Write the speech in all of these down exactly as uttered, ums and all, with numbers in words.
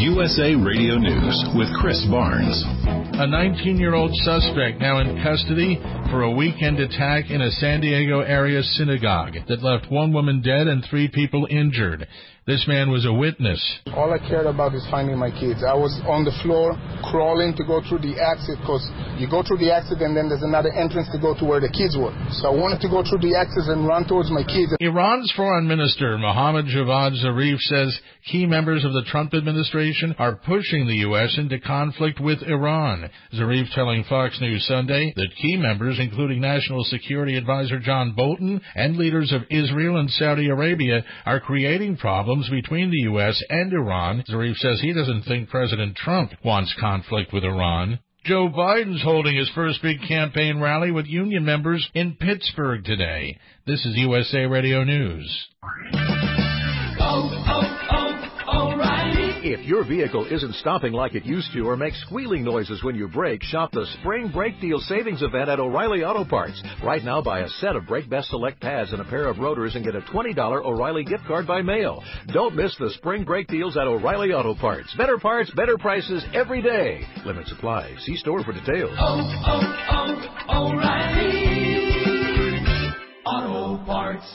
U S A Radio News with Chris Barnes. A nineteen-year-old suspect now in custody for a weekend attack in a San Diego area synagogue that left one woman dead and three people injured. This man was a witness. All I cared about is finding my kids. I was on the floor crawling to go through the exit because you go through the exit and then there's another entrance to go to where the kids were. So I wanted to go through the exit and run towards my kids. Iran's foreign minister, Mohammad Javad Zarif, says key members of the Trump administration are pushing the U S into conflict with Iran. Zarif telling Fox News Sunday that key members, including National Security Advisor John Bolton and leaders of Israel and Saudi Arabia, are creating problems between the U S and Iran. Zarif says he doesn't think President Trump wants conflict with Iran. Joe Biden's holding his first big campaign rally with union members in Pittsburgh today. This is U S A Radio News. Oh, oh, oh, O'Reilly. If your vehicle isn't stopping like it used to or makes squealing noises when you brake, shop the Spring Brake Deal Savings Event at O'Reilly Auto Parts. Right now, buy a set of Brake Best Select pads and a pair of rotors and get a twenty dollars O'Reilly gift card by mail. Don't miss the Spring Brake Deals at O'Reilly Auto Parts. Better parts, better prices every day. Limit supply. See store for details. Oh, oh, oh, O'Reilly Auto Parts.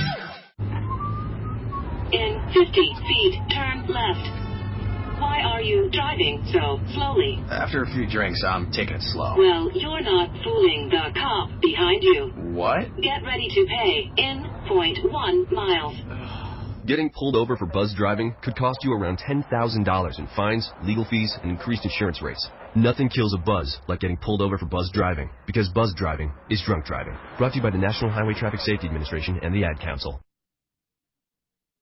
In fifty feet, turn left. Why are you driving so slowly? After a few drinks, I'm taking it slow. Well, you're not fooling the cop behind you. What? Get ready to pay in point one miles. Getting pulled over for buzz driving could cost you around ten thousand dollars in fines, legal fees, and increased insurance rates. Nothing kills a buzz like getting pulled over for buzz driving, because buzz driving is drunk driving. Brought to you by the National Highway Traffic Safety Administration and the Ad Council.